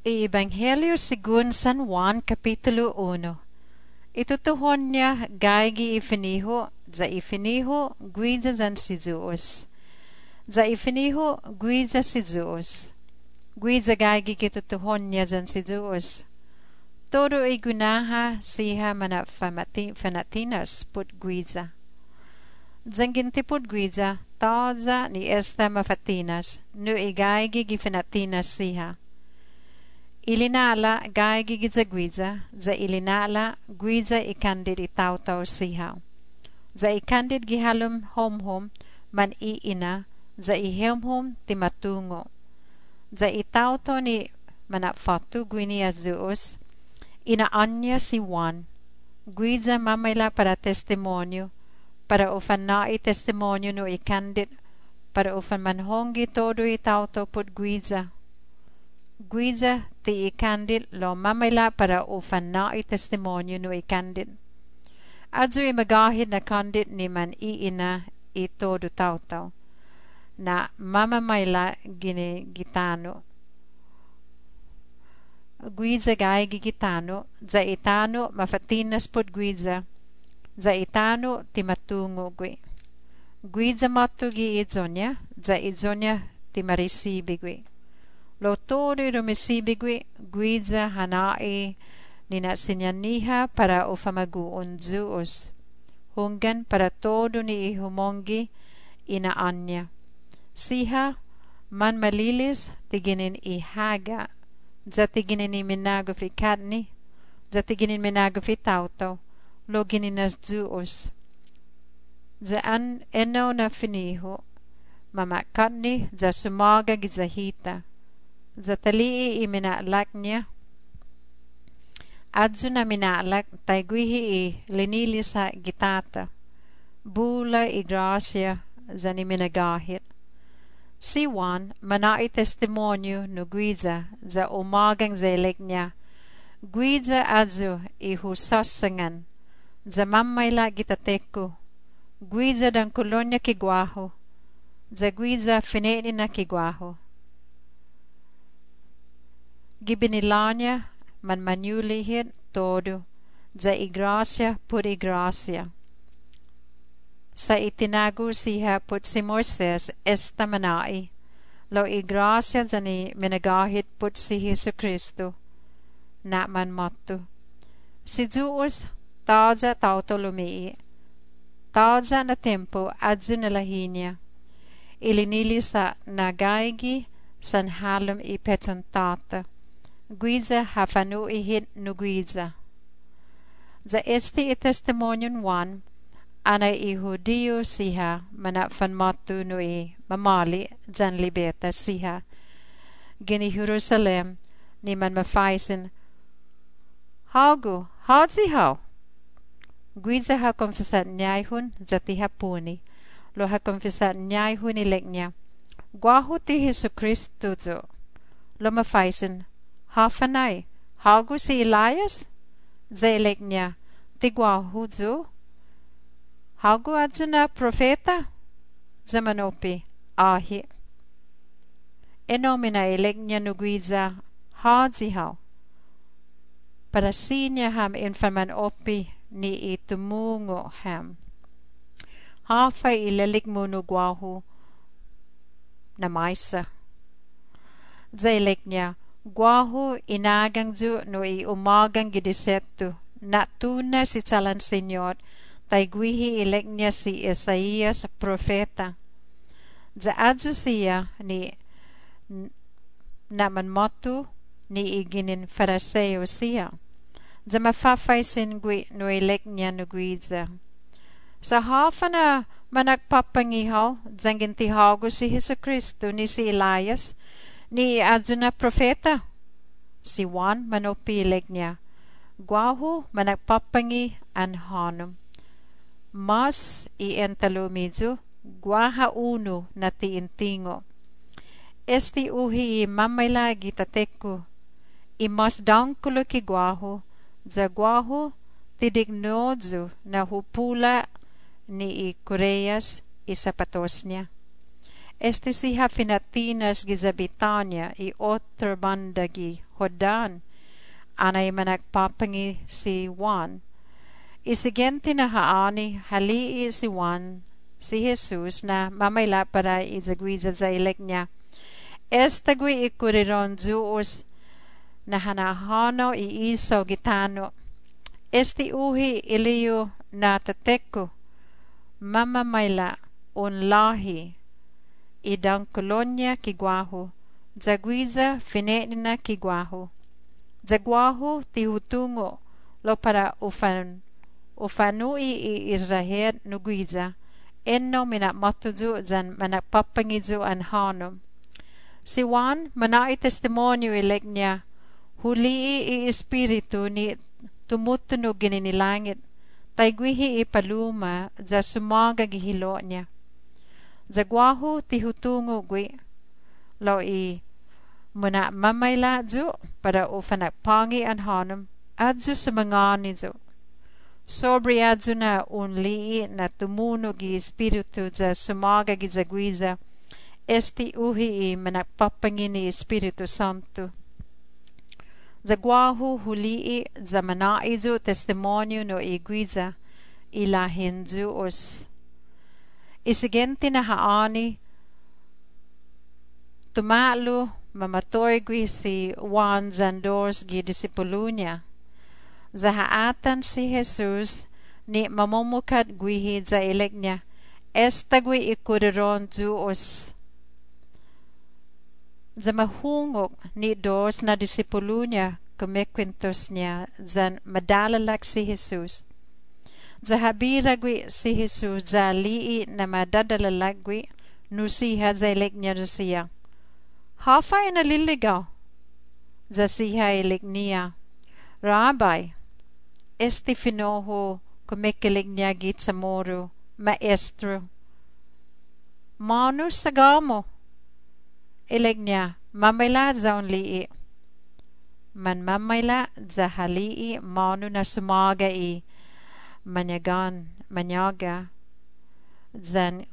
Ebanghelyo según San Juan Kapitulo 1. Itutuhon niya gaigi ifiniho, za ifiniho guida zan si Diyos. Za ifiniho guida si Diyos. Guida gaigi kitutuhon niya zan si Diyos. Todo ay gunaha siya fanatinas put guida. Zanginti put guida, taza ni esta mafatinas, no igaigi gifanatinas siya. Ilinala gaigi giza guiza, za ilinala guiza ikandid itaw-taw sihaw. Za ikandid gihalom hom-hom man iina, za ihom-hom timatungo. Za itaw-taw ni manapfatu guini Diyos, inaanya si Juan. Guiza mamayla para testimonyo, para ufan na testimonyo no ikandid, para ufan manhongi todo itaw-taw put guiza. Guiza ti ikandid lo mamayla para ufan na testimonyo no ikandid. Adso imagahid na kandid ni man iina ito do taw-taw na mamamayla gitano. Guiza gay gigitano, za itano mafatinas pod guiza, za itano timatungo gui. Guiza matu gi idzonya, za idzonya timarisibi gui. Lo todo rumisibigwi guiza hanai nina sinyaniha para ufamaguon Diyos. Hunggan para todo ni ihumongi inaanya. Siha man malilis tiginin ihaga, za tiginin iminagofi katni, za tiginin minagofi tauto, lo gininas Diyos. Za eno na finiho, mamakatni za sumaga gizahita. Za talii iminalak niya, adso na minalak taygwihi linili sa gitata, bula igrasya za ni minagahit. Si Juan manai testimonyo no guiza za umagang zelek niya, guiza adso ihusasangan, za mamayla gitateko, guiza dang kolonya kigwaho, za guiza fineni na kigwaho. Gibinilanya man manyulihit todo, za igrasya put igrasya. Sa itinago siya put si Moises esta manai, lo igrasya za ni minagahit put si Jesu Kristo, na man matu. Si Diyos taza tauto lumii, taza na tempo adzo nalahinya, ilinili sa nagaigi san halom ipetontata. Guiza hafanu ihit no guiza. Za esti testimonyon Juan, anay ihudiyo siha manafan matu no mamali zan libeta siha. Gini Jerusalem ni man mafaisin, hago, hadzihaw. Guiza ha konfesat nyayhun za tihapuni, lo ha konfesat nyayhun ilek niya, gwaho ti Jesu Kristo zo. Lo mafaisin, hafanay, hago si Elias? Zelek niya, tigwaho zo? Hago adzo na profeta? Zamanopi, ahi. Enomina elek niya nuguiza, hadzihaw. Para si niya ham infaman opi ni itumungo ham. Hafay ilalik mo nugwaho na maysa. Zelek niya, gwaho inagang zo no umagang gidiseto, na tuna si Salan Senyor, taygwihi ilek niya si Isaias profeta. Za adzo siya ni naman motu ni iginin Fariseo siya. Za mafafay singwi no ilek niya no guiza. Sa hafa na managpapangihaw, zangin tihago si Jesu Kristo ni si Elias, ni adzo na profeta. Si Juan manopileg niya, gwaho managpapangi anhanom. Mas ientalomidzo, gwaha uno na tiintingo. Esti uhi mamayla gitateko, imas dangkulo ki gwaho, za gwaho tidignodzo na hupula ni Koreas isapatos niya. Este siha finatinas giza Betania I otro banda gi Jordan, anay managpapangi si Juan. Isigente na haani halii si Juan, si Jesus na mamayla para izagwiza za ilek niya. Estagwi ikuriron Zeus na hanahano iiso gitano. Esti uhi iliyo na tateku mamamayla un lahi idang kolonya kigwaho zagwiza finenina kigwaho zagwaho tihutungo lo para ufanui I Israel nugwiza enno mina matuzu zan managpapangizu an hanom. Si Juan manai testimonyo ilek niya hulii I espiritu ni tumutunog gini langit taygwihi ipaluma za sumaga gihilo niya. Zagwaho tihutungo gwi lo I muna mamayla zu para ufanagpangi an hanom adzu samangani zu. Sobre adzu na unlii na tumunog I espiritu za sumaga gizagwiza esti uhi I managpapangi ni Espiritu Santo. Zagwaho hulii za manaizu testimonyo no igwiza ilahin Zeus. Isigente na haani tumalo mamatoy gwi si Juan zandos gi disipulo niya. Za haatan si Jesus ni mamumukad gwihi za ilek niya. Esta gwi ikuriron Zeus. Za mahungok ni dos na disipulo niya kumikwentos niya zan madalalak si Jesus. Za habira gwi si Jesus za lii na madadalalak gwi nusiha za ilek niya nusiya. Hafa inaliligaw za siha ilek niya. Rabbi, esti finoho kumikilig niya git sa moro, maestro. Mano sagamo. Ileg niya, mamayla za unlii. Man mamayla za halii mano na sumaga I manyaga zan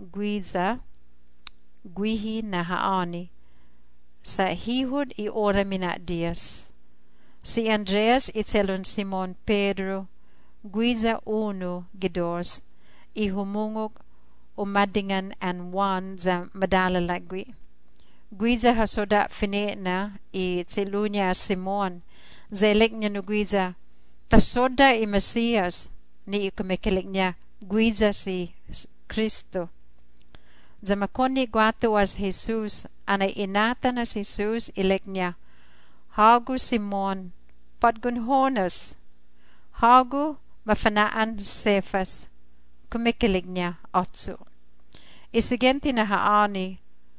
gwihi na haani. Sa hihud I ora mina dias. Si Andreas itelon Simon Pedro gwiza uno gidos I humungog umadingan an Juan za madalalagwi. Gwiza hasoda fine na I tilunya Simon zelek niya no gwiza tasoda I Mesias ni ikumikilik niya gwiza si Kristo. Zamakoni guato was Jesus anay inata na si Jesus ilek niya hago Simon padgunhonas hago mafanaan Cephas kumikilig niya otso. Isigente na haani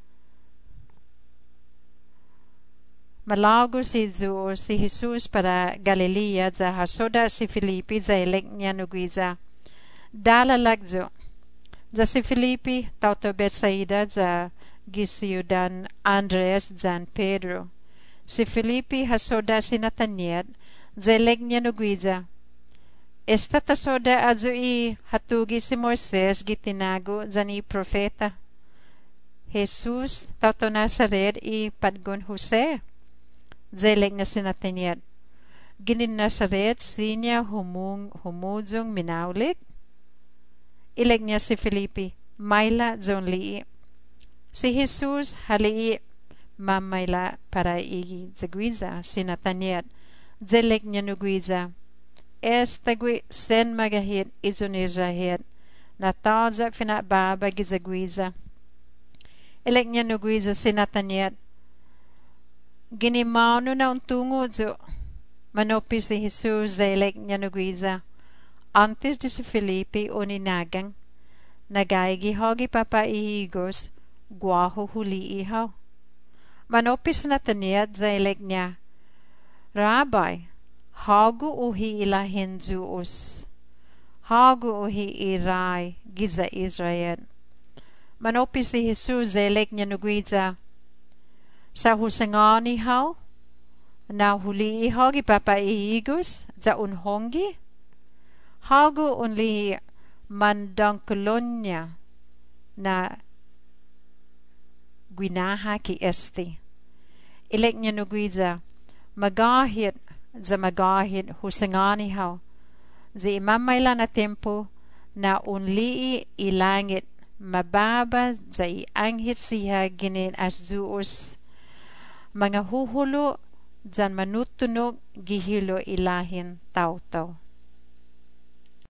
malago si Jesus para Galilea za hasoda si Filipi za ilek niya nugwiza dalalagzo za si Filipi tauto Betsaida za gisiyudan Andres zan Pedro. Si Filipi hasoda si Nathaniel za ilek niya nugwiza esta tasoda adzo I hatugi si Moises gitinago zan I profeta. Jesus tauto Nazaret I padgon Jose zelek na si Nathaniel. Ginin Nazaret sinya humuzong minaulik. Ilek niya si Filipi mayla zon lii. Si Jesus halii mamayla para I zagwiza si Nathaniel. Zelek niya nugwiza. Estagwi sen magahit izon Israel. Nataza finababa gizagwiza. Ilek niya nugwiza si Nathaniel. Ginimano na untungo zo manopi si Jesus za ilek niya nugwiza. Antes di si Filipi uninagang nagaygi hogi papaihigos guaho huli ihaw. Manopi si Nathaniel za ilek niya Rabbi, hago uhi ilahin Zeus. Hago uhi iray giza Israel. Manopi si Jesus za ilek niya nugwiza sa husangani haw na huli ihaw gipapaihigos za unhongi. Hago unli mandangkolonya na gwinaha ki esti. Ilek niya no gwidza, magahit za magahit husangani haw. Za imamayla na tempo na unlii ilangit mababa za ianghit siya ginin as zuos mga huhulo jan manutunog gihilo ilahin tawtaw.